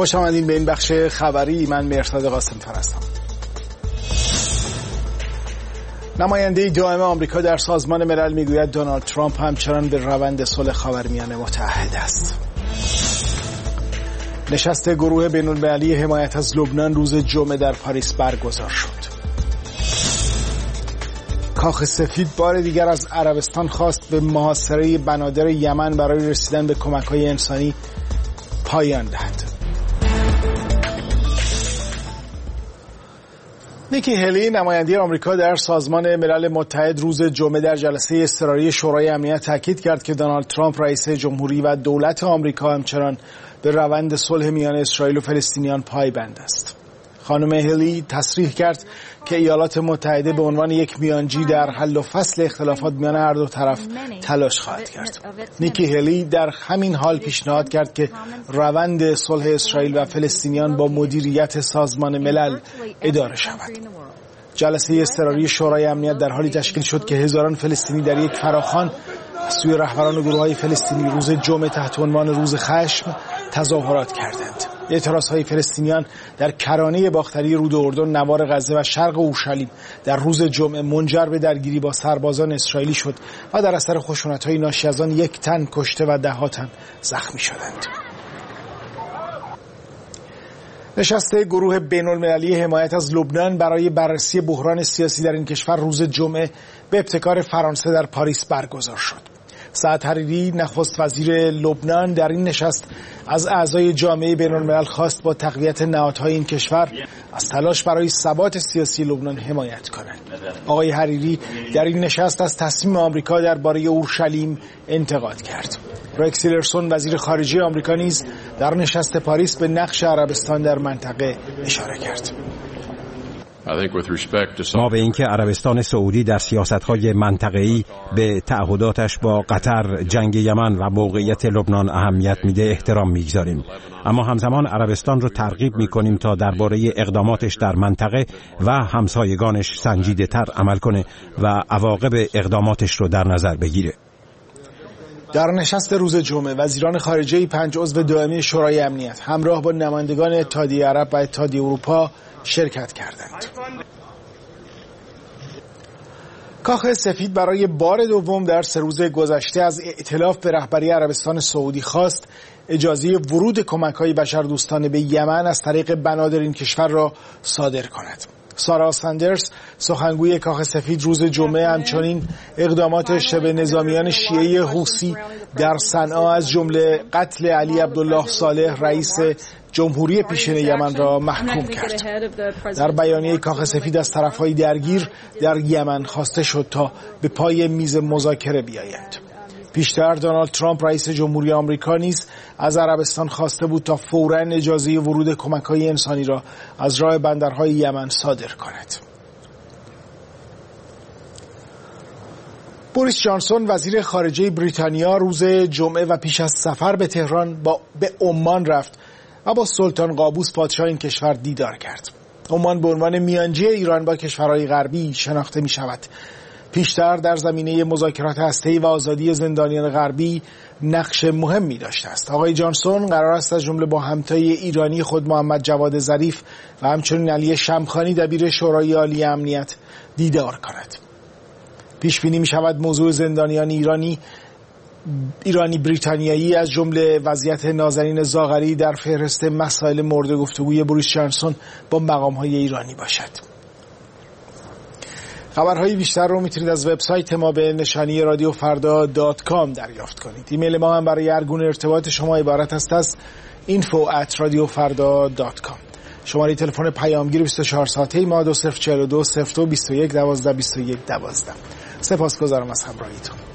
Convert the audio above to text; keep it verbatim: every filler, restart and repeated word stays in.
خوش آمدین به این بخش خبری. من مهرداد قاسم‌فر هستم. نماینده دائم آمریکا در سازمان ملل میگوید دونالد ترامپ همچنان به روند صلح خاورمیانه متعهد است. نشست گروه بین‌المللی حمایت از لبنان روز جمعه در پاریس برگزار شد. کاخ سفید بار دیگر از عربستان خواست به محاصره بنادر یمن برای رسیدن به کمک‌های انسانی پایان دهد. نیکی هلی نماینده آمریکا در سازمان ملل متحد روز جمعه در جلسه اضطراری شورای امنیت تاکید کرد که دونالد ترامپ رئیس جمهوری و دولت آمریکا همچنان به روند صلح میان اسرائیل و فلسطینیان پایبند است. خانم هلی تصریح کرد که ایالات متحده به عنوان یک میانجی در حل و فصل اختلافات میان هر دو طرف تلاش خواهد کرد. نیکی هلی در همین حال پیشنهاد کرد که روند صلح اسرائیل و فلسطینیان با مدیریت سازمان ملل اداره شود. جلسه اضطراری شورای امنیت در حالی تشکیل شد که هزاران فلسطینی در یک فراخوان از سوی رهبران گروه‌های فلسطینی روز جمعه تحت عنوان روز خشم تظاهرات کردند. اعتراضهای فلسطینیان در کرانه باختری رود اردن، نوار غزه و شرق اورشلیم در روز جمعه منجر به درگیری با سربازان اسرائیلی شد و در اثر خشونت‌های ناشی از آن یک تن کشته و ده ها تن زخمی شدند. نشست گروه بین‌المللی حمایت از لبنان برای بررسی بحران سیاسی در این کشور روز جمعه به ابتکار فرانسه در پاریس برگزار شد. سعد حریری نخست وزیر لبنان در این نشست از اعضای جامعه بین‌الملل خواست با تقویت نهادهای این کشور از تلاش برای ثبات سیاسی لبنان حمایت کنند. آقای حریری در این نشست از تصمیم آمریکا درباره اورشلیم انتقاد کرد. رکس تیلرسون وزیر خارجه آمریکا نیز در نشست پاریس به نقش عربستان در منطقه اشاره کرد. ما به اینکه عربستان سعودی در سیاست‌های منطقه‌ای به تعهداتش با قطر، جنگ یمن و موقعیت لبنان اهمیت میده احترام میگذاریم، اما همزمان عربستان رو ترغیب میکنیم تا درباره اقداماتش در منطقه و همسایگانش سنجیده‌تر عمل کنه و عواقب اقداماتش رو در نظر بگیره. در نشست روز جمعه وزیران خارجه پنج عضو دائمی شورای امنیت همراه با نمایندگان اتحادیه عرب و اتحادیه اروپا شرکت کردند. کاخ سفید برای بار دوم در سه روز گذشته از ائتلاف به رهبری عربستان سعودی خواست اجازه ورود کمک‌های بشردوستانه به یمن از طریق بنادر این کشور را صادر کند. سارا ساندرز سخنگوی کاخ سفید روز جمعه همچنین اقدامات شبه نظامیان شیعه حوثی در صنعا از جمله قتل علی عبدالله صالح رئیس جمهوری پیشین یمن را محکوم کرد. در بیانیه کاخ سفید از طرف‌های درگیر در یمن خواسته شد تا به پای میز مذاکره بیایند. پیشتر دونالد ترامپ رئیس جمهوری آمریکا نیز از عربستان خواسته بود تا فوراً اجازه ورود کمک‌های انسانی را از راه بندرهای یمن صادر کند. بوریس جانسون وزیر خارجه بریتانیا روز جمعه و پیش از سفر به تهران با به عمان رفت و با سلطان قابوس پادشاه این کشور دیدار کرد. عمان به عنوان میانجی ایران با کشورهای غربی شناخته می شود. پیشتر در زمینه مذاکرات هسته‌ای و آزادی زندانیان غربی نقش مهمی داشته است. آقای جانسون قرار است از جمله با همتای ایرانی خود محمد جواد ظریف و همچنین علی شمخانی دبیر شورای عالی امنیت دیدار کند. پیش بینی می شود موضوع زندانیان ایرانی ایرانی بریتانیایی از جمله وضعیت نازنین زاغری در فهرست مسائل مورد گفتگوی بوریس جانسون با مقام‌های ایرانی باشد. خبرهای بیشتر رو میتونید از وبسایت ما به نشانی رادیو فردا دات کام دریافت کنید. ایمیل ما هم برای هر گونه ارتباط شما عبارت است از اینفو ات رادیو فردا دات کام. شماره تلفن پیامگیر بیست و چهار ساعته ما دو صفر چهار دو صفر دو بیست و یک دوازده بیست و یک دوازده. سپاسگزارم از همراهیتون.